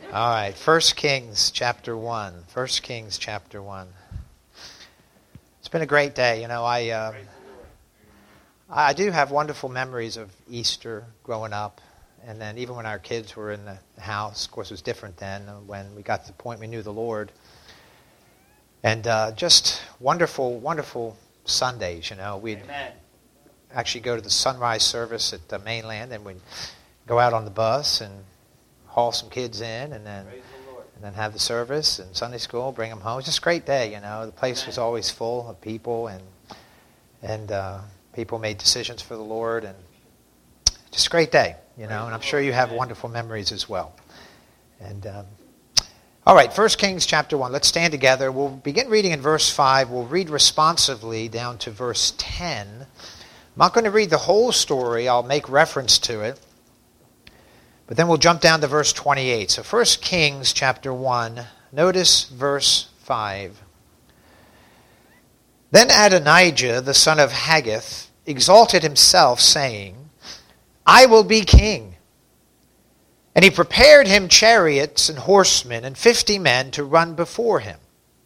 All right, 1 Kings chapter 1. 1 Kings chapter 1. It's been a great day. You know, I do have wonderful memories of Easter growing up. And then even when our kids were in the house, of course it was different then when we got to the point we knew the Lord. And just wonderful, wonderful Sundays, you know. We'd actually go to the sunrise service at the mainland, and we'd go out on the bus and haul some kids in, and then have the service and Sunday school, bring them home. It was just a great day, you know. The place was always full of people, and people made decisions for the Lord, and just a great day, you know. And I'm sure you have wonderful memories as well. And all right, 1 Kings chapter 1. Let's stand together. We'll begin reading in verse 5. We'll read responsively down to verse 10. I'm not going to read the whole story. I'll make reference to it. But then we'll jump down to verse 28. So 1 Kings chapter 1, notice verse 5. Then Adonijah, the son of Haggith, exalted himself, saying, I will be king. And he prepared him chariots and horsemen and 50 men to run before him.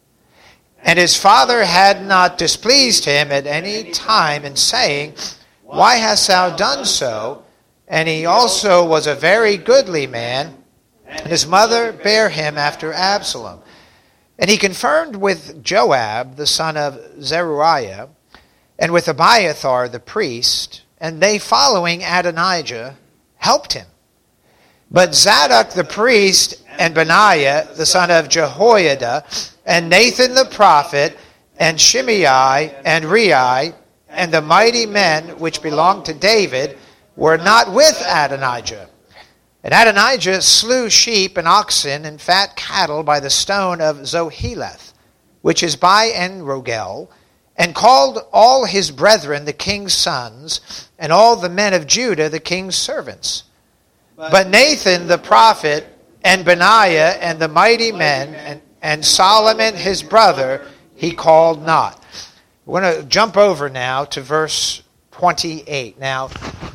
And his father had not displeased him at any time in saying, Why hast thou done so? And he also was a very goodly man, and his mother bare him after Absalom. And he confirmed with Joab, the son of Zeruiah, and with Abiathar the priest, and they following Adonijah helped him. But Zadok the priest, and Benaiah the son of Jehoiada, and Nathan the prophet, and Shimei, and Rei, and the mighty men which belonged to David, were not with Adonijah. And Adonijah slew sheep and oxen and fat cattle by the stone of Zoheleth, which is by En-rogel, and called all his brethren the king's sons, and all the men of Judah the king's servants. But Nathan the prophet, and Benaiah, and the mighty men, and Solomon his brother, he called not. We're going to jump over now to verse 28. Now,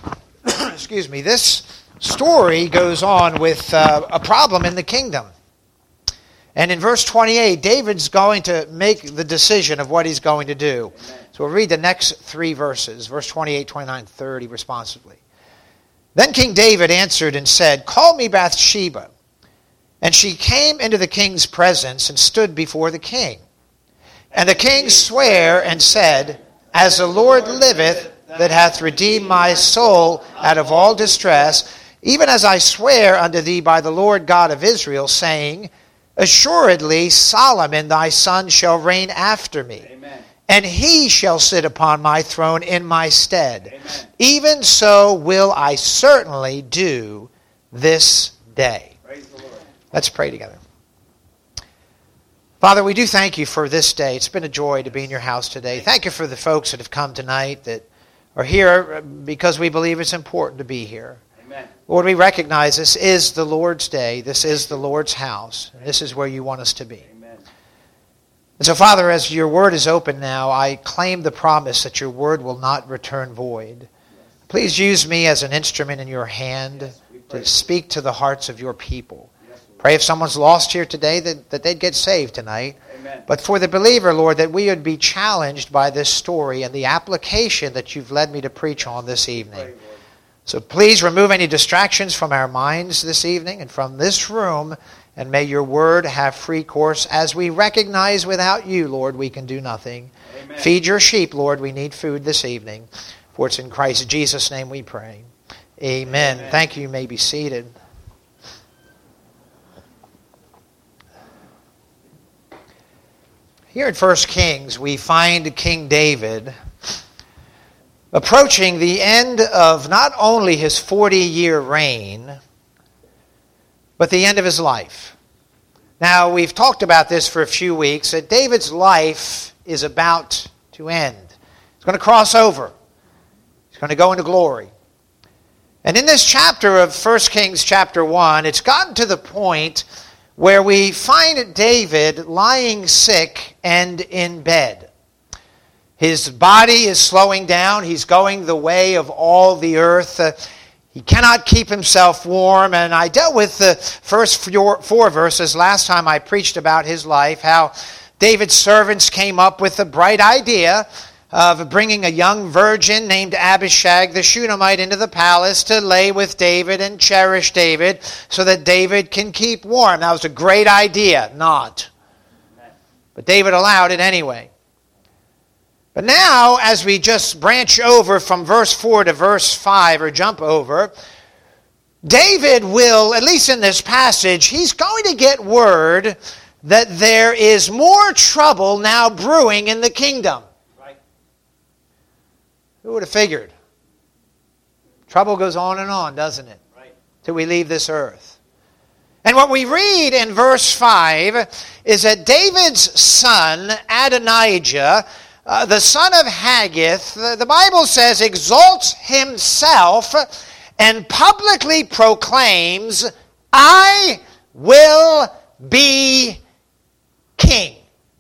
excuse me, this story goes on with a problem in the kingdom. And in verse 28, David's going to make the decision of what he's going to do. Amen. So we'll read the next three verses, verse 28, 29, 30, responsively. Then King David answered and said, Call me Bathsheba. And she came into the king's presence and stood before the king. And the king sware and said, As the Lord liveth, that hath redeemed my soul out of all distress, even as I swear unto thee by the Lord God of Israel, saying, Assuredly Solomon thy son shall reign after me, Amen. And he shall sit upon my throne in my stead. Amen. Even so will I certainly do this day. Praise the Lord. Let's pray together. Father, we do thank you for this day. It's been a joy to be in your house today. Thank you for the folks that have come tonight that are here because we believe it's important to be here. Amen. Lord, we recognize this is the Lord's day. This is the Lord's house. And this is where you want us to be. Amen. And so, Father, as your word is open now, I claim the promise that your word will not return void. Please use me as an instrument in your hand to speak to the hearts of your people. Pray if someone's lost here today that they'd get saved tonight. Amen. But for the believer, Lord, that we would be challenged by this story and the application that you've led me to preach on this evening. So please remove any distractions from our minds this evening and from this room, and may your word have free course as we recognize without you, Lord, we can do nothing. Amen. Feed your sheep, Lord. We need food this evening. For it's in Christ Jesus' name we pray. Amen. Amen. Thank you. You may be seated. Here in 1 Kings, we find King David approaching the end of not only his 40-year reign, but the end of his life. Now, we've talked about this for a few weeks, that David's life is about to end. It's going to cross over. He's going to go into glory. And in this chapter of 1 Kings chapter 1, it's gotten to the point where we find David lying sick and in bed. His body is slowing down. He's going the way of all the earth. He cannot keep himself warm. And I dealt with the first four verses last time I preached about his life, how David's servants came up with the bright idea of bringing a young virgin named Abishag the Shunammite into the palace to lay with David and cherish David so that David can keep warm. That was a great idea, not. But David allowed it anyway. But now, as we just branch over from verse 4 to verse 5, or jump over, David will, at least in this passage, he's going to get word that there is more trouble now brewing in the kingdom. Right. Who would have figured? Trouble goes on, doesn't it? Right. Till we leave this earth. And what we read in verse 5 is that David's son, Adonijah, the son of Haggith, the Bible says, exalts himself and publicly proclaims, I will be king.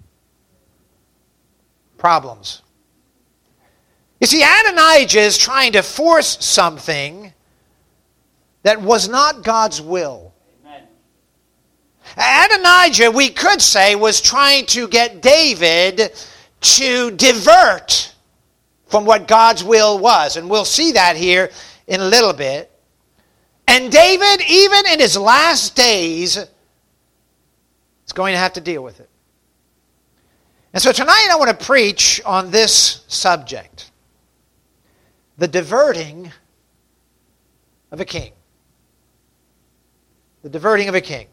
Problems. You see, Adonijah is trying to force something that was not God's will. Amen. Adonijah, we could say, was trying to get David to divert from what God's will was. And we'll see that here in a little bit. And David, even in his last days, is going to have to deal with it. And so tonight I want to preach on this subject. The diverting of a king. The diverting of a king.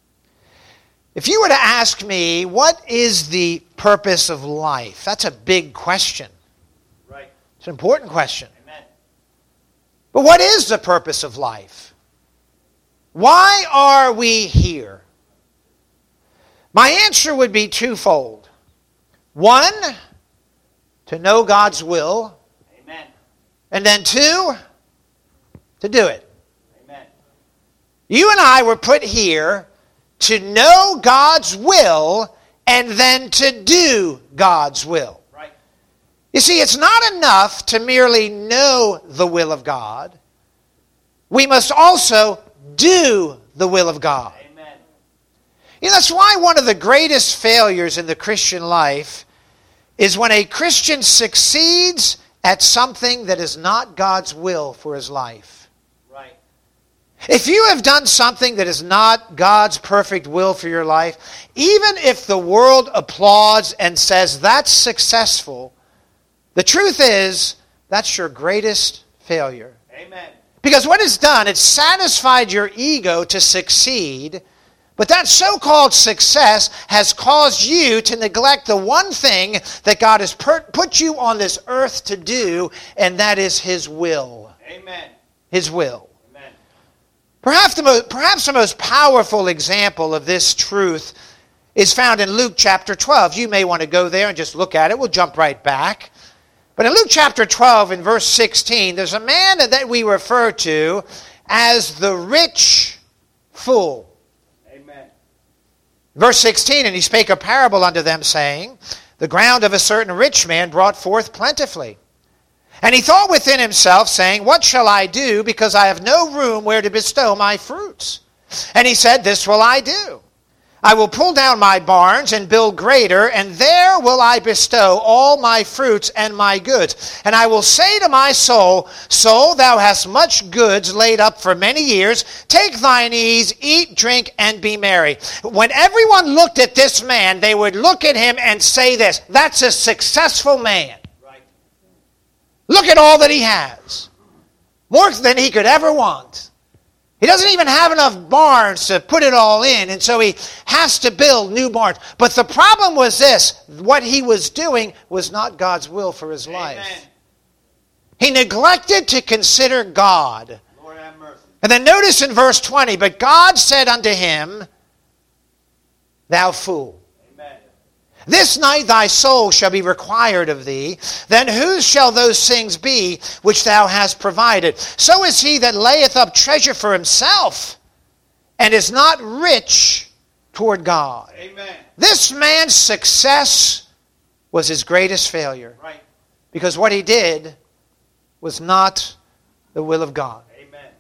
If you were to ask me, what is the purpose of life? That's a big question. Right. It's an important question. Amen. But what is the purpose of life? Why are we here? My answer would be twofold. One, to know God's will. Amen. And then two, to do it. Amen. You and I were put here to know God's will and then to do God's will. Right. You see, it's not enough to merely know the will of God. We must also do the will of God. Amen. You know, that's why one of the greatest failures in the Christian life is when a Christian succeeds at something that is not God's will for his life. If you have done something that is not God's perfect will for your life, even if the world applauds and says that's successful, the truth is that's your greatest failure. Amen. Because what it's done, it's satisfied your ego to succeed, but that so-called success has caused you to neglect the one thing that God has put you on this earth to do, and that is His will. Amen. His will. Perhaps the most powerful example of this truth is found in Luke chapter 12. You may want to go there and just look at it. We'll jump right back. But in Luke chapter 12, in verse 16, there's a man that we refer to as the rich fool. Amen. Verse 16, and he spake a parable unto them, saying, the ground of a certain rich man brought forth plentifully. And he thought within himself, saying, what shall I do, because I have no room where to bestow my fruits? And he said, this will I do. I will pull down my barns and build greater, and there will I bestow all my fruits and my goods. And I will say to my soul, soul, thou hast much goods laid up for many years. Take thine ease, eat, drink, and be merry. When everyone looked at this man, they would look at him and say this, that's a successful man. Look at all that he has. More than he could ever want. He doesn't even have enough barns to put it all in, and so he has to build new barns. But the problem was this. What he was doing was not God's will for his life. Amen. He neglected to consider God. Lord have mercy. And then notice in verse 20, but God said unto him, thou fool. This night thy soul shall be required of thee. Then whose shall those things be which thou hast provided? So is he that layeth up treasure for himself, and is not rich toward God. Amen. This man's success was his greatest failure. Right. Because what he did was not the will of God. Amen.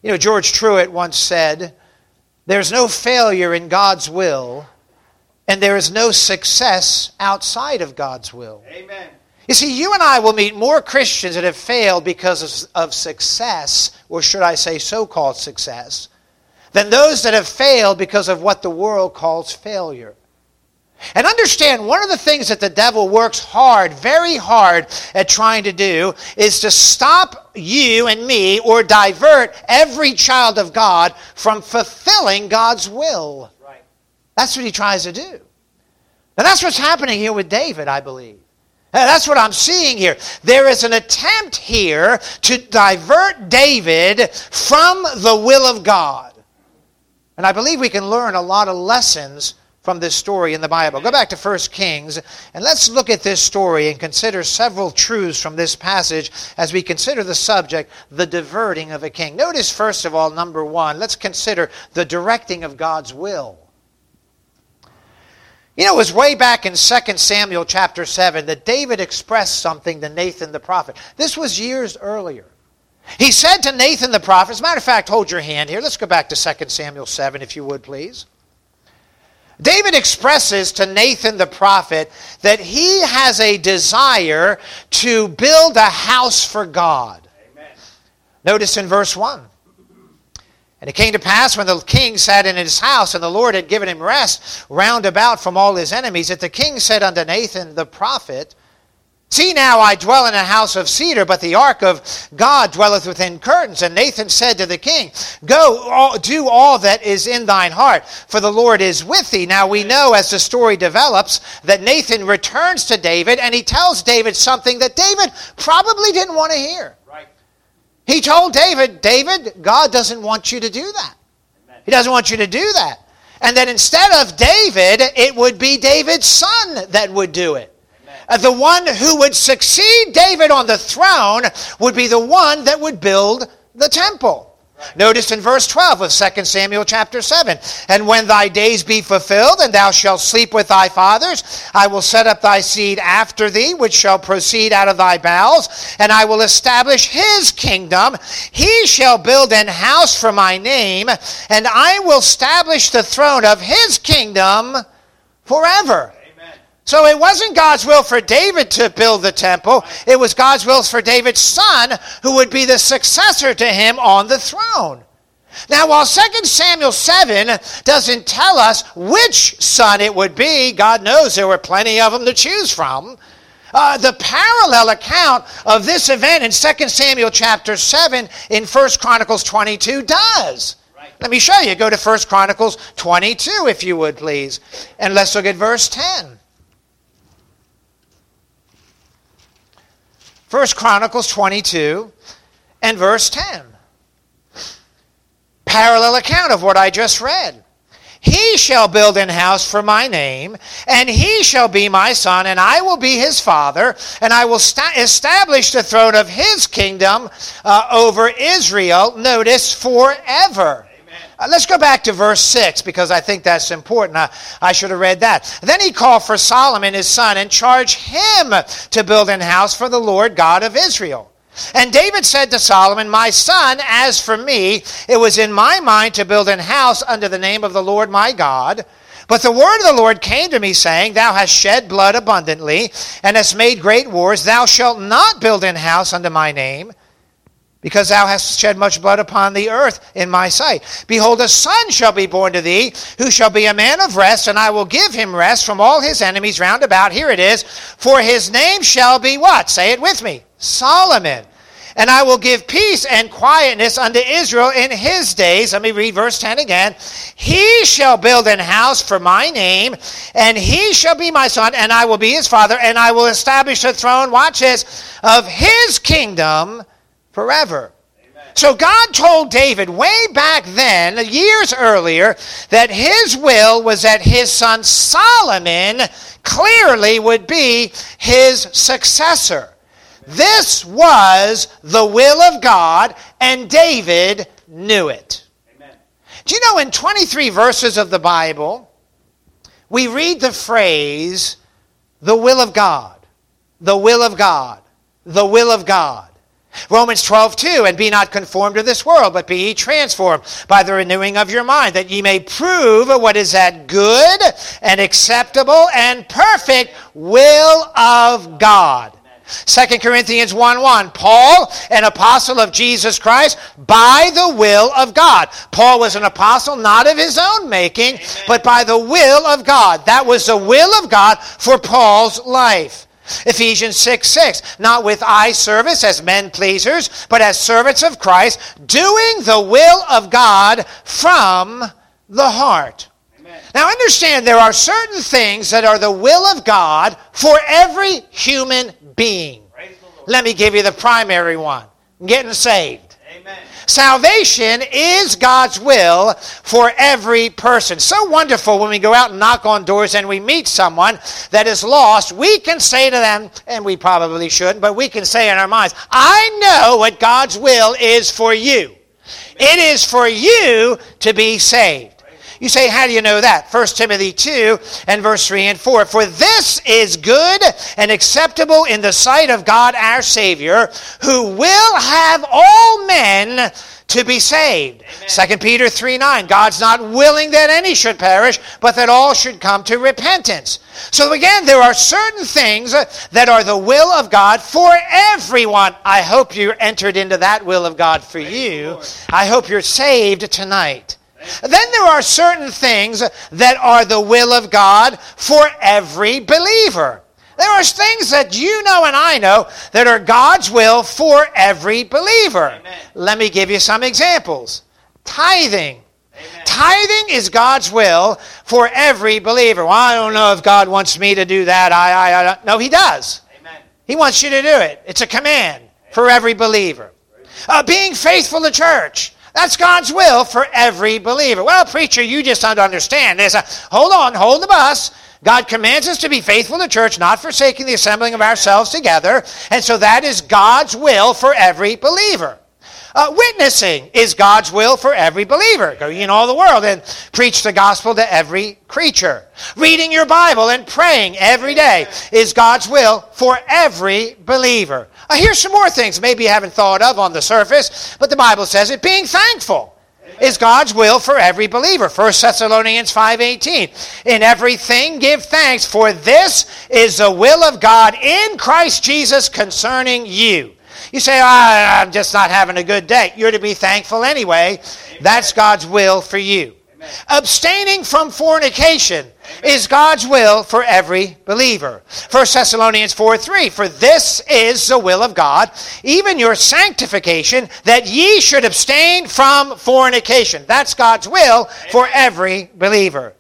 George Truett once said, "There's no failure in God's will, and there is no success outside of God's will." Amen. You see, you and I will meet more Christians that have failed because of success, or should I say so-called success, than those that have failed because of what the world calls failure. And understand, one of the things that the devil works hard, very hard at trying to do is to stop you and me or divert every child of God from fulfilling God's will. Right. That's what he tries to do. And that's what's happening here with David, I believe. And that's what I'm seeing here. There is an attempt here to divert David from the will of God. And I believe we can learn a lot of lessons from this story in the Bible. Go back to 1 Kings, and let's look at this story and consider several truths from this passage as we consider the subject, the diverting of a king. Notice, first of all, number one, let's consider the directing of God's will. It was way back in 2 Samuel chapter 7 that David expressed something to Nathan the prophet. This was years earlier. He said to Nathan the prophet, as a matter of fact, hold your hand here. Let's go back to 2 Samuel 7, if you would, please. David expresses to Nathan the prophet that he has a desire to build a house for God. Amen. Notice in verse 1. And it came to pass when the king sat in his house, and the Lord had given him rest round about from all his enemies, that the king said unto Nathan the prophet, "See now, I dwell in a house of cedar, but the ark of God dwelleth within curtains." And Nathan said to the king, "Go, do all that is in thine heart, for the Lord is with thee." Now we know as the story develops that Nathan returns to David, and he tells David something that David probably didn't want to hear. Right. He told David, "David, God doesn't want you to do that. Amen. He doesn't want you to do that." And that instead of David, it would be David's son that would do it. The one who would succeed David on the throne would be the one that would build the temple. Right. Notice in verse 12 of 2 Samuel chapter 7, "And when thy days be fulfilled, and thou shalt sleep with thy fathers, I will set up thy seed after thee, which shall proceed out of thy bowels, and I will establish his kingdom. He shall build an house for my name, and I will establish the throne of his kingdom forever." So it wasn't God's will for David to build the temple. It was God's will for David's son, who would be the successor to him on the throne. Now, while 2 Samuel 7 doesn't tell us which son it would be, God knows there were plenty of them to choose from. The parallel account of this event in 2 Samuel chapter 7 in 1 Chronicles 22 does. Let me show you. Go to 1 Chronicles 22, if you would, please. And let's look at verse 10. 1 Chronicles 22 and verse 10. Parallel account of what I just read. "He shall build an house for my name, and he shall be my son, and I will be his father, and I will establish the throne of his kingdom over Israel," notice, "forever." Let's go back to verse 6, because I think that's important. I should have read that. "Then he called for Solomon his son, and charged him to build an house for the Lord God of Israel. And David said to Solomon, My son, as for me, it was in my mind to build an house unto the name of the Lord my God. But the word of the Lord came to me, saying, Thou hast shed blood abundantly, and hast made great wars. Thou shalt not build an house unto my name, because thou hast shed much blood upon the earth in my sight. Behold, a son shall be born to thee, who shall be a man of rest, and I will give him rest from all his enemies round about." Here it is. "For his name shall be" what? Say it with me. "Solomon. And I will give peace and quietness unto Israel in his days." Let me read verse 10 again. "He shall build an house for my name, and he shall be my son, and I will be his father, and I will establish the throne," watch this, "of his kingdom forever." Amen. So God told David way back then, years earlier, that his will was that his son Solomon clearly would be his successor. This was the will of God, and David knew it. Amen. Do you know in 23 verses of the Bible, we read the phrase, "the will of God, the will of God, the will of God." Romans 12:2, and be not conformed to this world, but be ye transformed by the renewing of your mind, that ye may prove what is that good and acceptable and perfect will of God. 2 Corinthians 1:1, Paul, an apostle of Jesus Christ, by the will of God. Paul was an apostle not of his own making, but by the will of God. That was the will of God for Paul's life. Ephesians 6:6, not with eye service as men pleasers, but as servants of Christ, doing the will of God from the heart. Amen. Now understand, there are certain things that are the will of God for every human being. Let me give you the primary one, getting saved. Amen. Salvation is God's will for every person. So wonderful when we go out and knock on doors and we meet someone that is lost. We can say to them, and we probably shouldn't, but we can say in our minds, I know what God's will is for you. It is for you to be saved. You say, how do you know that? 1 Timothy 2 and verse 3 and 4. For this is good and acceptable in the sight of God our Savior, who will have all men to be saved. Amen. 2 Peter 3:9. God's not willing that any should perish, but that all should come to repentance. So again, there are certain things that are the will of God for everyone. I hope you entered into that will of God for you. I hope you're saved tonight. Then there are certain things that are the will of God for every believer. There are things that you know and I know that are God's will for every believer. Amen. Let me give you some examples. Tithing. Amen. Tithing is God's will for every believer. Well, I don't know if God wants me to do that. I no, He does. Amen. He wants you to do it. It's a command for every believer. Being faithful to church. That's God's will for every believer. Well, preacher, you just don't understand. Hold on, hold the bus. God commands us to be faithful to church, not forsaking the assembling of ourselves together. And so that is God's will for every believer. Witnessing is God's will for every believer. Go ye in all the world and preach the gospel to every creature. Reading your Bible and praying every day is God's will for every believer. Here's some more things maybe you haven't thought of on the surface, but the Bible says it. Being thankful is God's will for every believer. 1 Thessalonians 5:18. In everything give thanks, for this is the will of God in Christ Jesus concerning you. You say, I'm just not having a good day. You're to be thankful anyway. Amen. That's God's will for you. Amen. Abstaining from fornication is God's will for every believer. 1 Thessalonians 4:3, for this is the will of God, even your sanctification, that ye should abstain from fornication. That's God's will for every believer.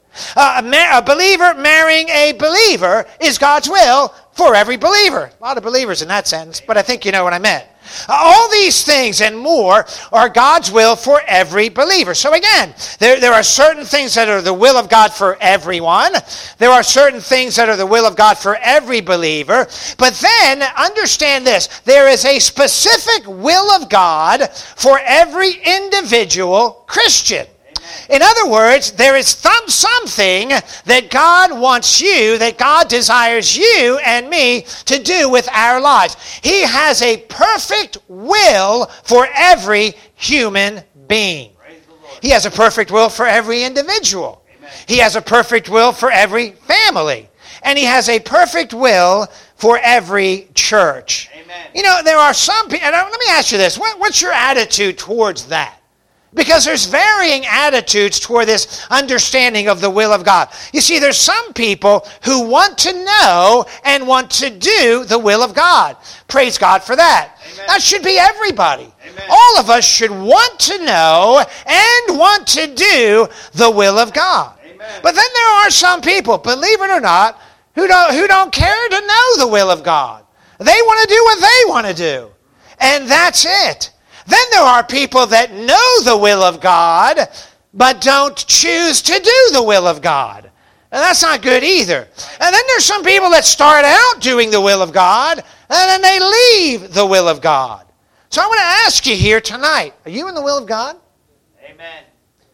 A believer marrying a believer is God's will for every believer. A lot of believers in that sentence, but I think you know what I meant. All these things and more are God's will for every believer. So again, there are certain things that are the will of God for everyone. There are certain things that are the will of God for every believer. But then, understand this, there is a specific will of God for every individual Christian. In other words, there is something that God wants you, that God desires you and me to do with our lives. He has a perfect will for every human being. He has a perfect will for every individual. Amen. He has a perfect will for every family. And He has a perfect will for every church. Amen. You know, there are some people, and let me ask you this, what's your attitude towards that? Because there's varying attitudes toward this understanding of the will of God. You see, there's some people who want to know and want to do the will of God. Praise God for that. Amen. That should be everybody. Amen. All of us should want to know and want to do the will of God. Amen. But then there are some people, believe it or not, who don't care to know the will of God. They want to do what they want to do. And that's it. Then there are people that know the will of God, but don't choose to do the will of God. And that's not good either. And then there's some people that start out doing the will of God, and then they leave the will of God. So I want to ask you here tonight, are you in the will of God? Amen.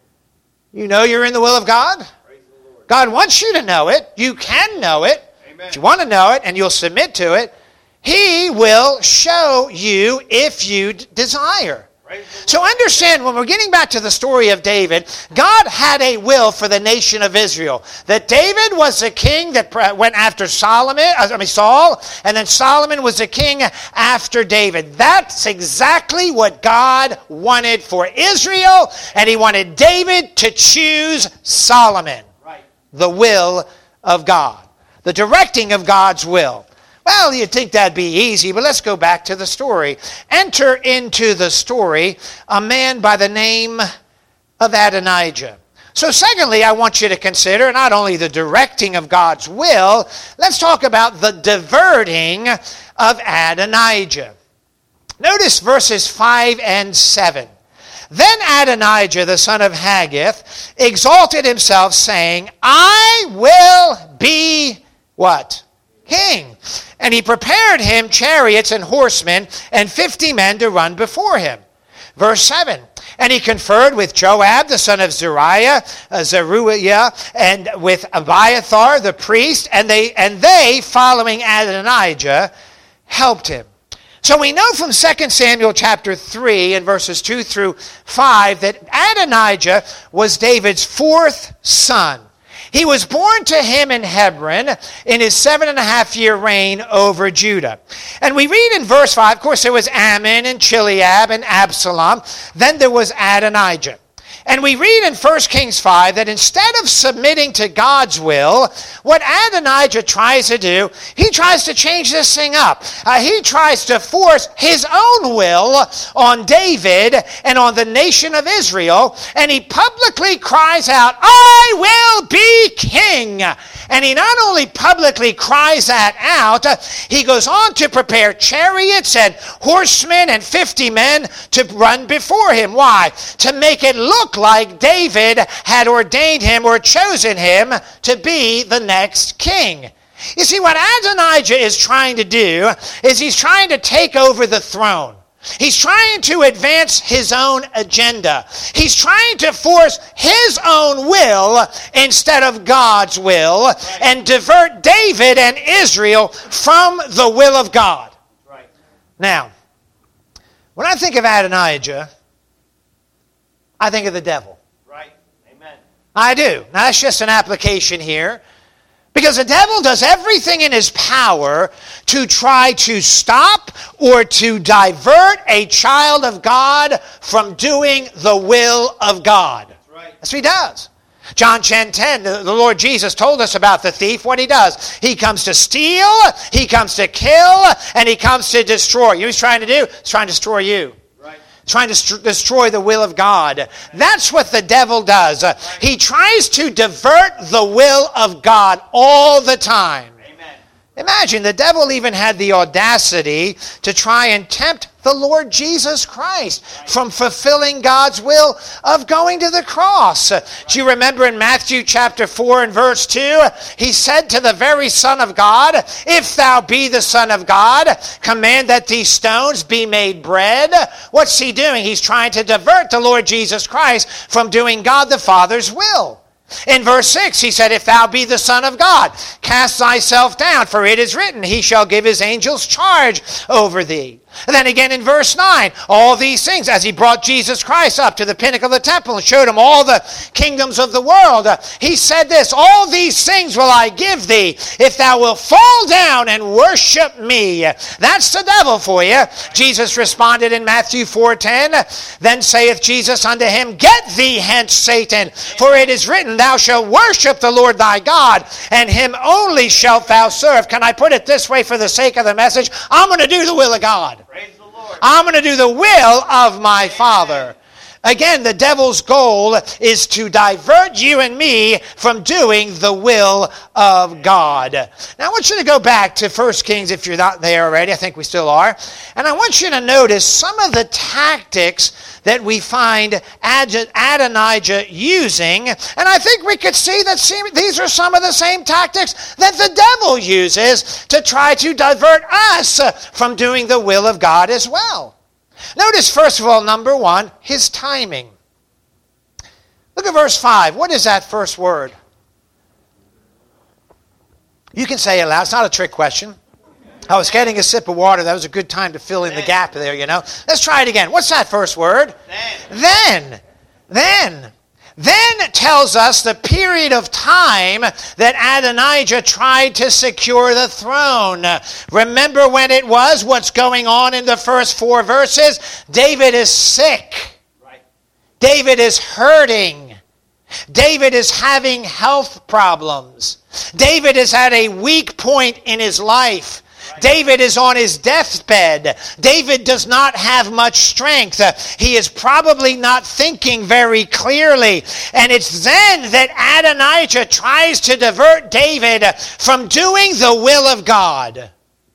You know you're in the will of God? Praise the Lord. God wants you to know it. You can know it. Amen. If you want to know it and you'll submit to it, He will show you if you desire. So understand, when we're getting back to the story of David, God had a will for the nation of Israel. That David was the king that went after Saul, and then Solomon was the king after David. That's exactly what God wanted for Israel, and he wanted David to choose Solomon. Right. The will of God. The directing of God's will. Well, you'd think that'd be easy, but let's go back to the story. Enter into the story a man by the name of Adonijah. So secondly, I want you to consider not only the directing of God's will, let's talk about the diverting of Adonijah. Notice verses 5 and 7. Then Adonijah, the son of Haggith, exalted himself, saying, I will be what? King. And he prepared him chariots and horsemen and 50 men to run before him. Verse 7. And he conferred with Joab, the son of Zeruiah, and with Abiathar, the priest, and they, following Adonijah, helped him. So we know from 2 Samuel chapter 3 and verses 2 through 5 that Adonijah was David's fourth son. He was born to him in Hebron in his 7.5-year reign over Judah. And we read in verse 5, of course, there was Ammon and Chileab and Absalom. Then there was Adonijah. And we read in 1 Kings 5 that instead of submitting to God's will, what Adonijah tries to do, he tries to change this thing up. He tries to force his own will on David and on the nation of Israel, and he publicly cries out, I will be king. And he not only publicly cries that out, he goes on to prepare chariots and horsemen and 50 men to run before him. Why? To make it look like David had ordained him or chosen him to be the next king. You see, what Adonijah is trying to do is he's trying to take over the throne. He's trying to advance his own agenda. He's trying to force his own will instead of God's will and divert David and Israel from the will of God. Right. Now, when I think of Adonijah, I think of the devil. Right. Amen. I do. Now, that's just an application here. Because the devil does everything in his power to try to stop or to divert a child of God from doing the will of God. That's right. That's what he does. John 10:10, the Lord Jesus told us about the thief, what he does. He comes to steal, he comes to kill, and he comes to destroy. You know what he's trying to do? He's trying to destroy you. Trying to destroy the will of God. That's what the devil does. He tries to divert the will of God all the time. Amen. Imagine, the devil even had the audacity to try and tempt the Lord Jesus Christ from fulfilling God's will of going to the cross. Do you remember in Matthew chapter 4 and verse 2, he said to the very Son of God, if thou be the Son of God, command that these stones be made bread. What's he doing? He's trying to divert the Lord Jesus Christ from doing God the Father's will. In verse 6, he said, if thou be the Son of God, cast thyself down, for it is written, he shall give his angels charge over thee. And then again in verse 9, all these things, as he brought Jesus Christ up to the pinnacle of the temple and showed him all the kingdoms of the world, he said this, all these things will I give thee, if thou wilt fall down and worship me. That's the devil for you. Jesus responded in Matthew 4:10, then saith Jesus unto him, get thee hence, Satan, for it is written, thou shalt worship the Lord thy God, and him only shalt thou serve. Can I put it this way for the sake of the message? I'm going to do the will of God. Praise the Lord. I'm going to do the will of my Father. Again, the devil's goal is to divert you and me from doing the will of God. Now, I want you to go back to 1 Kings if you're not there already. I think we still are. And I want you to notice some of the tactics that we find Adonijah using. And I think we could see that these are some of the same tactics that the devil uses to try to divert us from doing the will of God as well. Notice, first of all, number one, his timing. Look at verse 5. What is that first word? You can say it aloud. It's not a trick question. I was getting a sip of water. That was a good time to fill in the gap there, Let's try it again. What's that first word? Then. Then tells us the period of time that Adonijah tried to secure the throne. Remember when it was? What's going on in the first 4 verses? David is sick. Right. David is hurting. David is having health problems. David is at a weak point in his life. David is on his deathbed. David does not have much strength. He is probably not thinking very clearly. And it's then that Adonijah tries to divert David from doing the will of God.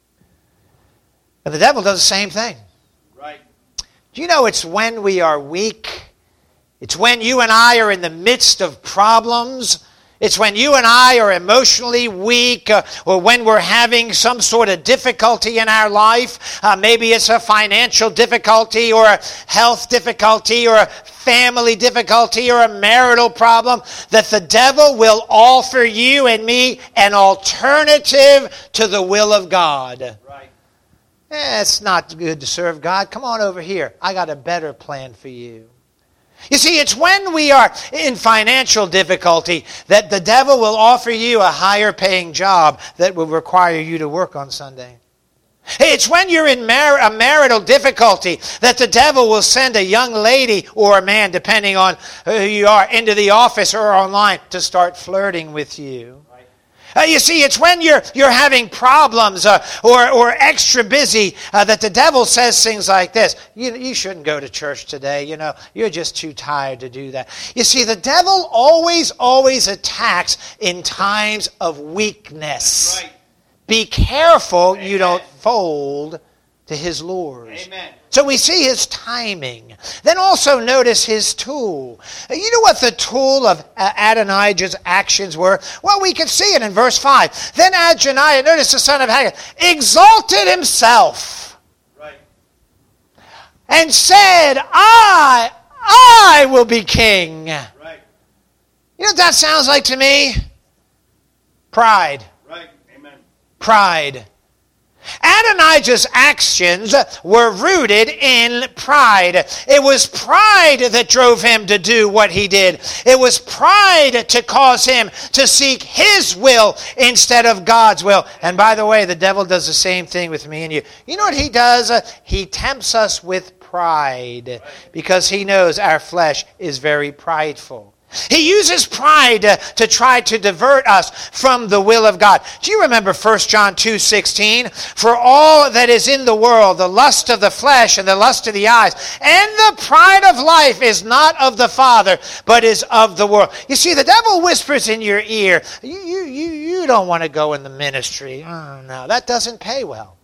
And the devil does the same thing. Right. Do you know it's when we are weak? It's when you and I are in the midst of problems. It's when you and I are emotionally weak or when we're having some sort of difficulty in our life. Maybe it's a financial difficulty or a health difficulty or a family difficulty or a marital problem, that the devil will offer you and me an alternative to the will of God. Right. It's not good to serve God. Come on over here. I got a better plan for you. You see, it's when we are in financial difficulty that the devil will offer you a higher paying job that will require you to work on Sunday. It's when you're in a marital difficulty that the devil will send a young lady or a man, depending on who you are, into the office or online to start flirting with you. You see, it's when you're having problems or extra busy that the devil says things like this. You shouldn't go to church today. You're just too tired to do that. You see, the devil always attacks in times of weakness. Right. Be careful you don't fold to his lures. Amen. So we see his timing. Then also notice his tool. You know what the tool of Adonijah's actions were? Well, we can see it in verse 5. Then Adonijah, notice the son of Haggith, exalted himself. Right. And said, I will be king. Right. You know what that sounds like to me? Pride. Right. Amen. Pride. Adonijah's actions were rooted in pride. It was pride that drove him to do what he did. It was pride to cause him to seek his will instead of God's will. And by the way, the devil does the same thing with me and you. You know what he does? He tempts us with pride because he knows our flesh is very prideful. He uses pride to try to divert us from the will of God. Do you remember 1 John 2:16? For all that is in the world, the lust of the flesh and the lust of the eyes, and the pride of life is not of the Father, but is of the world. You see, the devil whispers in your ear, you don't want to go in the ministry. Oh, no, that doesn't pay well.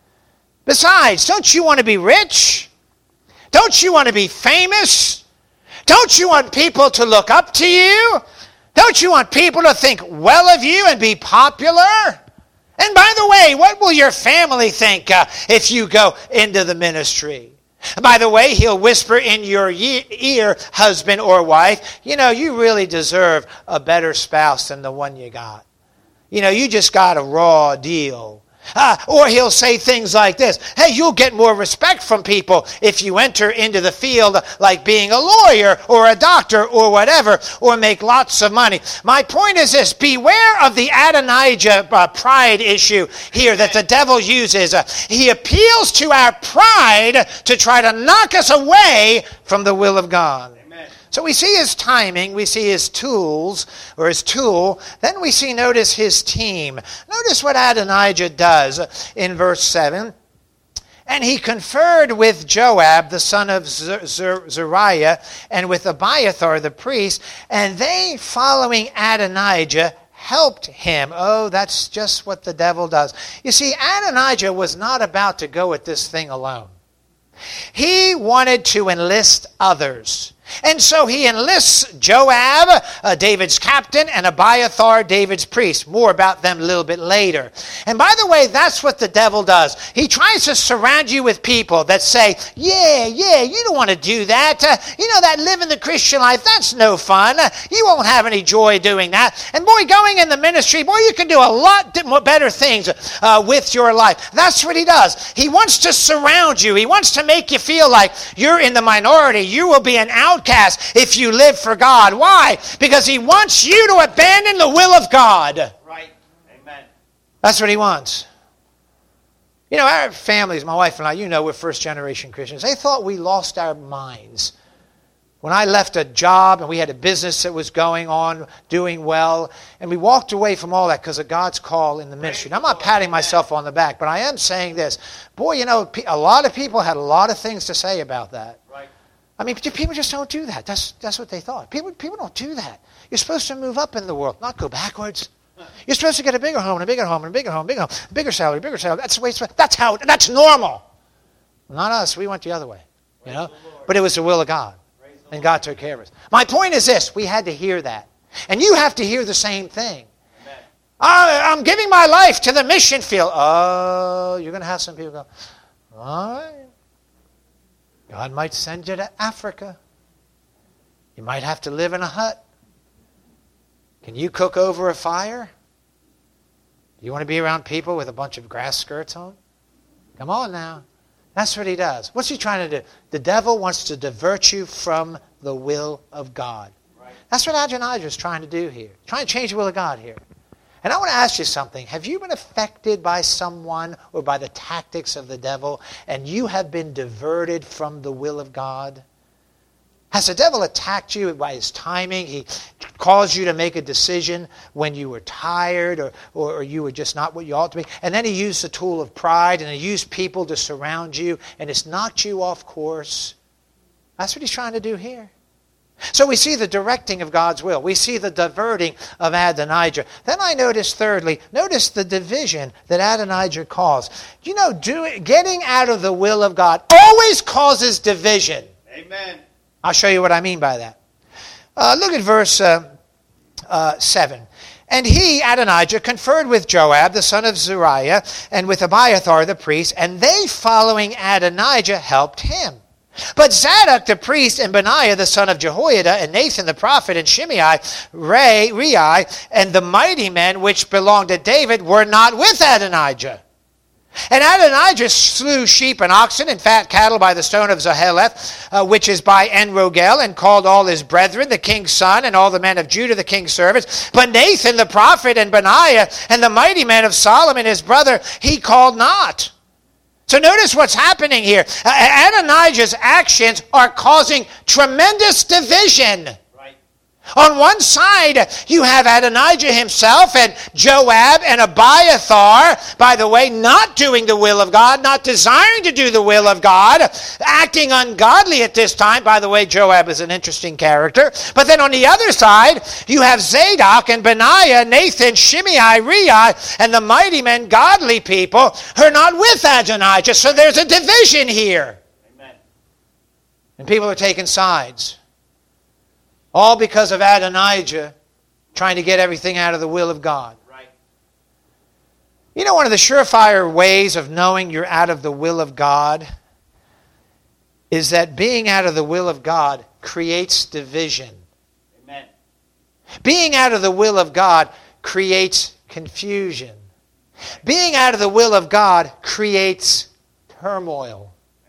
Besides, don't you want to be rich? Don't you want to be famous? Don't you want people to look up to you? Don't you want people to think well of you and be popular? And by the way, what will your family think if you go into the ministry? By the way, he'll whisper in your ear, husband or wife, you really deserve a better spouse than the one you got. You just got a raw deal. Or he'll say things like this. Hey, you'll get more respect from people if you enter into the field like being a lawyer or a doctor or whatever, or make lots of money. My point is this. Beware of the Adonijah pride issue here that the devil uses. He appeals to our pride to try to knock us away from the will of God. So we see his timing, we see his tools, or his tool, then we see, notice, his team. Notice what Adonijah does in verse 7. And he conferred with Joab, the son of Zeruiah, and with Abiathar the priest, and they, following Adonijah, helped him. Oh, that's just what the devil does. You see, Adonijah was not about to go at this thing alone. He wanted to enlist others. And so he enlists Joab, David's captain, and Abiathar, David's priest. More about them a little bit later. And by the way, that's what the devil does. He tries to surround you with people that say, yeah, you don't want to do that. That living the Christian life, that's no fun. You won't have any joy doing that. And boy, going in the ministry, boy, you can do a lot better things with your life. That's what he does. He wants to surround you. He wants to make you feel like you're in the minority. You will be an outcast if you live for God. Why? Because he wants you to abandon the will of God. Right. Amen. That's what he wants. Our families, my wife and I, we're first-generation Christians. They thought we lost our minds. When I left a job and we had a business that was going on, doing well, and we walked away from all that because of God's call in the ministry. And I'm not patting myself on the back, but I am saying this. Boy, a lot of people had a lot of things to say about that. Right. I mean, people just don't do that. That's what they thought. People don't do that. You're supposed to move up in the world, not go backwards. You're supposed to get a bigger home and a bigger home and a bigger home, and a bigger home, bigger salary. That's the way. That's normal. Not us. We went the other way. But it was the will of God, and God took care of us. My point is this: we had to hear that, and you have to hear the same thing. I'm giving my life to the mission field. Oh, you're going to have some people go, all right. God might send you to Africa. You might have to live in a hut. Can you cook over a fire? Do you want to be around people with a bunch of grass skirts on? Come on now. That's what he does. What's he trying to do? The devil wants to divert you from the will of God. Right. That's what Adonijah is trying to do here. Trying to change the will of God here. And I want to ask you something. Have you been affected by someone or by the tactics of the devil, and you have been diverted from the will of God? Has the devil attacked you by his timing? He caused you to make a decision when you were tired or you were just not what you ought to be. And then he used the tool of pride, and he used people to surround you, and it's knocked you off course. That's what he's trying to do here. So we see the directing of God's will. We see the diverting of Adonijah. Then I notice, thirdly, notice the division that Adonijah caused. Getting out of the will of God always causes division. Amen. I'll show you what I mean by that. Look at verse 7. And he, Adonijah, conferred with Joab, the son of Zeruiah, and with Abiathar the priest, and they, following Adonijah, helped him. But Zadok the priest, and Benaiah the son of Jehoiada, and Nathan the prophet, and Shimei, Rei, and the mighty men which belonged to David were not with Adonijah. And Adonijah slew sheep and oxen and fat cattle by the stone of Zoheleth, which is by En-Rogel, and called all his brethren, the king's son, and all the men of Judah, the king's servants. But Nathan the prophet, and Benaiah, and the mighty men of Solomon his brother, he called not. So notice what's happening here. Adonijah's actions are causing tremendous division. On one side, you have Adonijah himself and Joab and Abiathar, by the way, not doing the will of God, not desiring to do the will of God, acting ungodly at this time. By the way, Joab is an interesting character. But then on the other side, you have Zadok and Benaiah, Nathan, Shimei, Rei, and the mighty men, godly people, who are not with Adonijah. So there's a division here. Amen. And people are taking sides. All because of Adonijah trying to get everything out of the will of God. Right. One of the surefire ways of knowing you're out of the will of God is that being out of the will of God creates division. Amen. Being out of the will of God creates confusion. Being out of the will of God creates turmoil.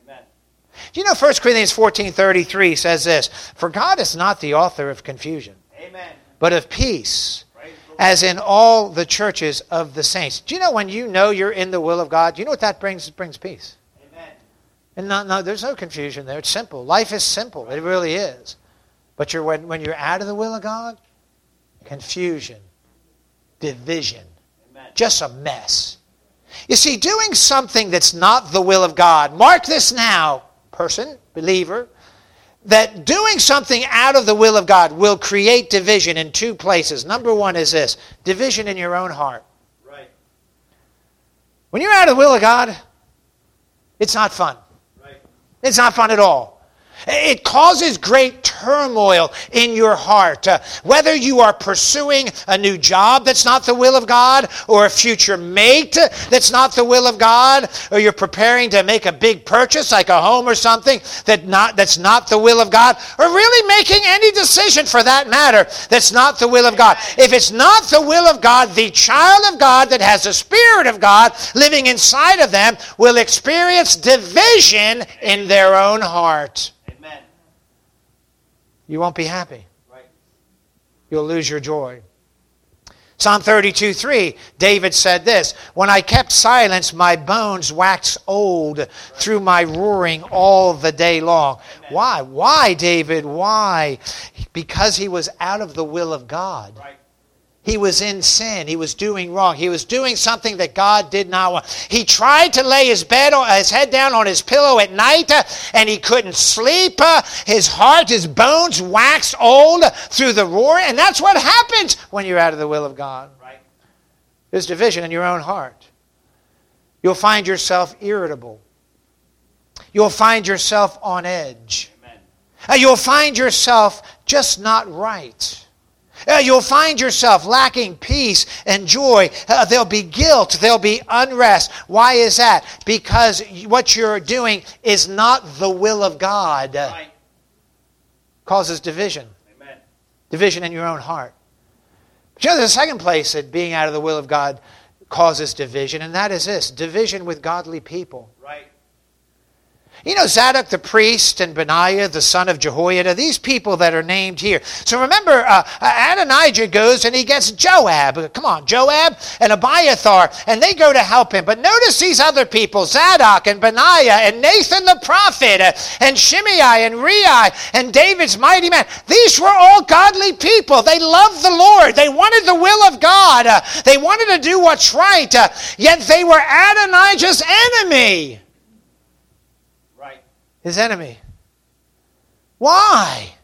1 Corinthians 14:33 says this, "For God is not the author of confusion, Amen, but of peace, as in all the churches of the saints." Do you know when you know you're in the will of God, do you know what that brings? It brings peace. Amen. And there's no confusion there. It's simple. Life is simple. It really is. But when you're out of the will of God, confusion, division, Amen, just a mess. You see, doing something that's not the will of God, mark this now, person, believer, that doing something out of the will of God will create division in two places. Number one is this, division in your own heart. Right. When you're out of the will of God, it's not fun. Right. It's not fun at all. It causes great turmoil in your heart. Whether you are pursuing a new job that's not the will of God, or a future mate that's not the will of God, or you're preparing to make a big purchase like a home or something that's not the will of God, or really making any decision for that matter that's not the will of God. If it's not the will of God, the child of God that has the Spirit of God living inside of them will experience division in their own heart. You won't be happy. Right. You'll lose your joy. Psalm 32:3, David said this, "When I kept silence, my bones waxed old through my roaring all the day long." Amen. Why? Why, David? Why? Because he was out of the will of God. Right. He was in sin. He was doing wrong. He was doing something that God did not want. He tried to lay his head down on his pillow at night, and he couldn't sleep. His heart, his bones waxed old through the roar. And that's what happens when you're out of the will of God. Right. There's division in your own heart. You'll find yourself irritable. You'll find yourself on edge. Amen. You'll find yourself just not right. You'll find yourself lacking peace and joy. There'll be guilt. There'll be unrest. Why is that? Because what you're doing is not the will of God. Right. Causes division. Amen. Division in your own heart. But you know, there's a second place that being out of the will of God causes division, and that is this: division with godly people. Right. You know, Zadok the priest and Benaiah the son of Jehoiada, these people that are named here. So remember, Adonijah goes and he gets Joab. Come on, Joab and Abiathar, and they go to help him. But notice these other people, Zadok and Benaiah and Nathan the prophet and Shimei and Rei and David's mighty man. These were all godly people. They loved the Lord. They wanted the will of God. They wanted to do what's right. Yet they were Adonijah's enemy. His enemy. Why? It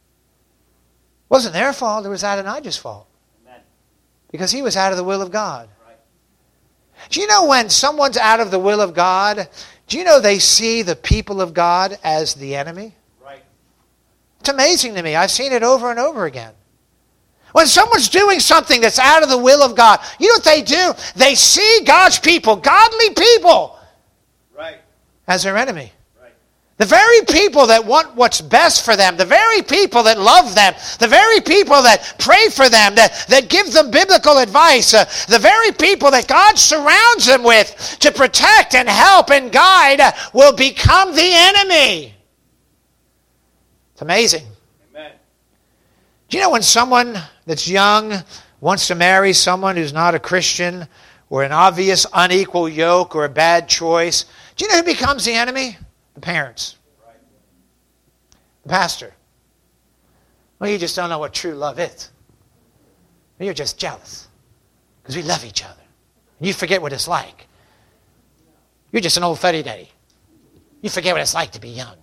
wasn't their fault. It was Adonijah's fault. Amen. Because he was out of the will of God. Right. Do you know when someone's out of the will of God, do you know they see the people of God as the enemy? Right. It's amazing to me. I've seen it over and over again. When someone's doing something that's out of the will of God, you know what they do? They see God's people, godly people, right, as their enemy. The very people that want what's best for them, the very people that love them, the very people that pray for them, that give them biblical advice, the very people that God surrounds them with to protect and help and guide will become the enemy. It's amazing. Amen. Do you know when someone that's young wants to marry someone who's not a Christian, or an obvious unequal yoke or a bad choice, do you know who becomes the enemy? The parents. The pastor. Well, you just don't know what true love is. You're just jealous. Because we love each other. And you forget what it's like. You're just an old fuddy-duddy. You forget what it's like to be young.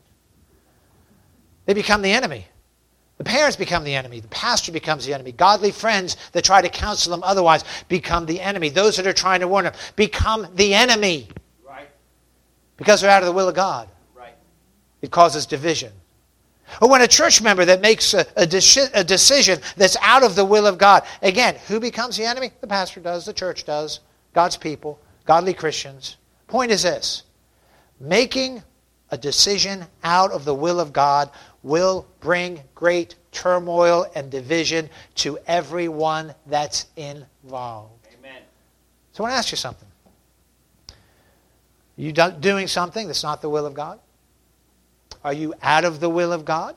They become the enemy. The parents become the enemy. The pastor becomes the enemy. Godly friends that try to counsel them otherwise become the enemy. Those that are trying to warn them become the enemy. Right. Because they're out of the will of God. Right. It causes division. Or when a church member that makes a decision that's out of the will of God, again, who becomes the enemy? The pastor does, the church does, God's people, godly Christians. Point is this: making a decision out of the will of God will bring great turmoil and division to everyone that's involved. Amen. So I want to ask you something. Are you doing something that's not the will of God? Are you out of the will of God?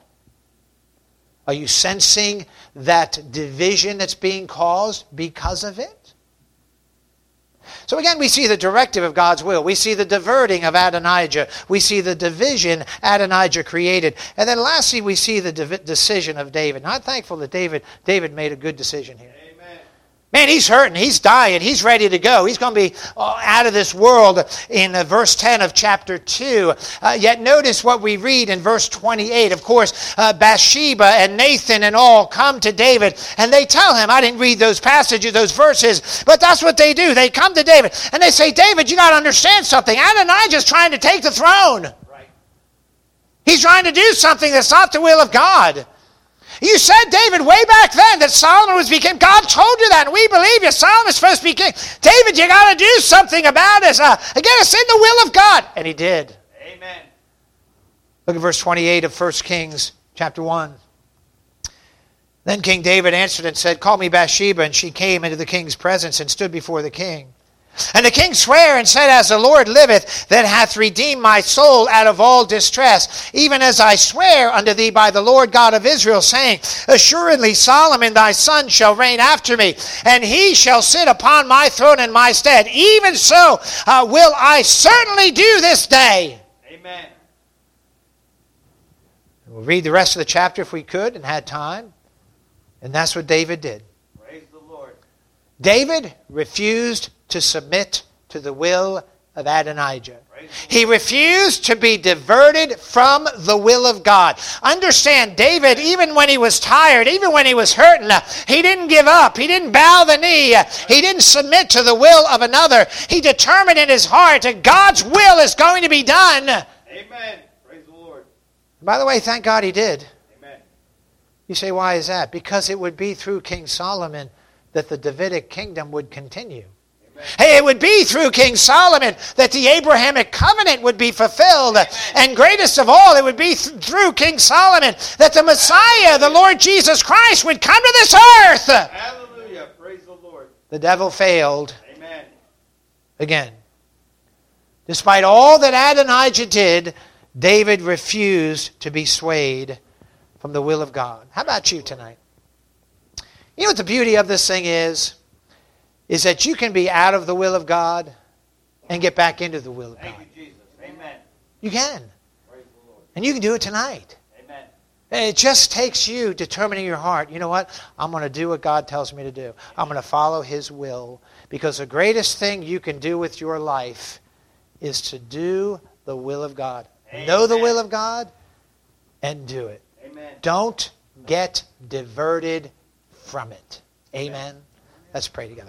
Are you sensing that division that's being caused because of it? So again, we see the directive of God's will. We see the diverting of Adonijah. We see the division Adonijah created. And then lastly, we see the decision of David. And I'm thankful that David made a good decision here. Man, he's hurting. He's dying. He's ready to go. He's going to be out of this world in verse 10 of chapter 2. Yet notice what we read in verse 28. Of course, Bathsheba and Nathan and all come to David, and they tell him, I didn't read those passages, those verses, but that's what they do. They come to David, and they say, David, you got to understand something. Adonijah's trying to take the throne. He's trying to do something that's not the will of God. You said, David, way back then that Solomon was became. God told you that, and we believe you. Solomon's supposed to be king. David, you got to do something about it. Get us in the will of God. And he did. Amen. Look at verse 28 of 1 Kings chapter 1. Then King David answered and said, call me Bathsheba. And she came into the king's presence and stood before the king. And the king sware and said, as the Lord liveth, that hath redeemed my soul out of all distress, even as I swear unto thee by the Lord God of Israel, saying, assuredly Solomon thy son shall reign after me, and he shall sit upon my throne in my stead. Even so will I certainly do this day. Amen. We'll read the rest of the chapter if we could and had time. And that's what David did. Praise the Lord. David refused to submit to the will of Adonijah. He refused to be diverted from the will of God. Understand, David, even when he was tired, even when he was hurting, he didn't give up. He didn't bow the knee. He didn't submit to the will of another. He determined in his heart that God's will is going to be done. Amen. Praise the Lord. By the way, thank God he did. Amen. You say, why is that? Because it would be through King Solomon that the Davidic kingdom would continue. Hey, it would be through King Solomon that the Abrahamic covenant would be fulfilled. Amen. And greatest of all, it would be through King Solomon that the Messiah, the Lord Jesus Christ, would come to this earth. Hallelujah. Praise the Lord. The devil failed. Amen. Again. Despite all that Adonijah did, David refused to be swayed from the will of God. How about you tonight? You know what the beauty of this thing is that you can be out of the will of God and get back into the will of God. Thank you, Jesus. Amen. You can. Praise the Lord. And you can do it tonight. Amen. It just takes you determining your heart. You know what? I'm going to do what God tells me to do. I'm going to follow His will. Because the greatest thing you can do with your life is to do the will of God. Amen. Know the will of God and do it. Amen. Don't get diverted from it. Amen. Let's pray together.